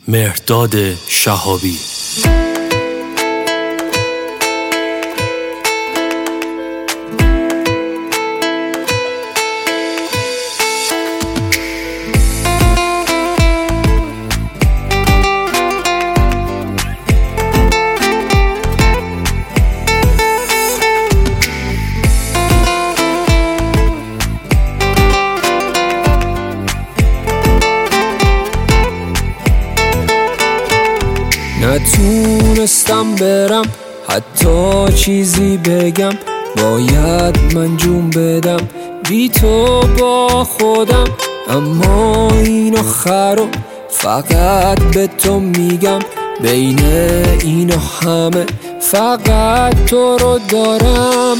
مهرداد شهابی. نتونستم برم حتی چیزی بگم، باید من جون بدم بی تو با خودم. اما این آخرو فقط به تو میگم، بین اینو همه فقط تو رو دارم.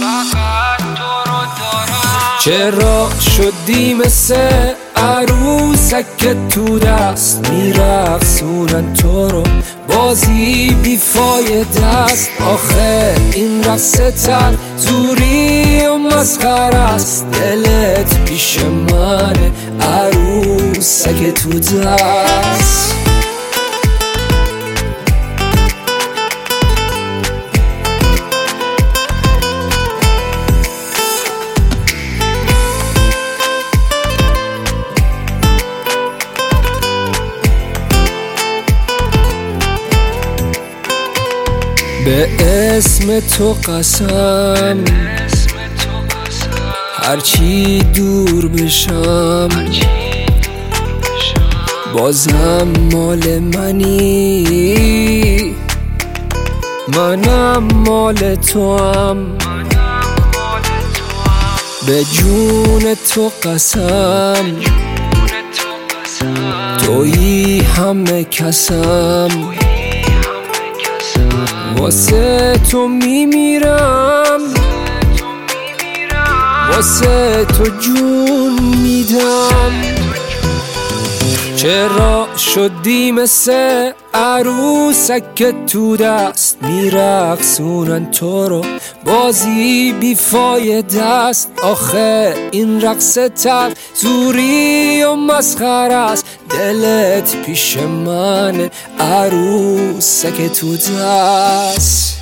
چرا شدی مثل عروسک تو دست میرقصونن تو رو، بازی بیفایده است. آخه این رقص تر زوری و مسخره است، دلت پیش منه عروسک تو دست. به اسم تو قسم هرچی دور بشم بازم مال منی، منم مال تو هم. به جون تو قسم تویی همه کسم، واسه تو میمیرم، واسه تو جون میدم. چرا شدی مثل عروسک تو دست میرقصونن تو رو، بازی بیفایده است. آخه این رقص تر زوری و مسخره است، دلت پیش من عروسک تو دست.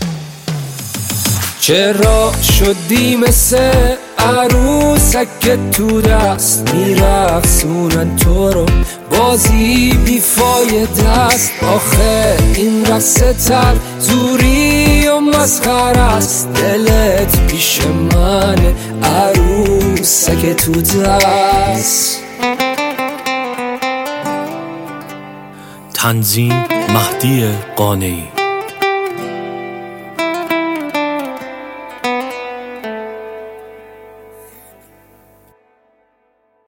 چرا شدی مثل عروسک تو دست میرقصونن تو رو، بازی بیفایده است. آخه این رقص تر زوری و مسخره است، دلت پیش من عروسک تو دست. تنظیم مهدی قانعی.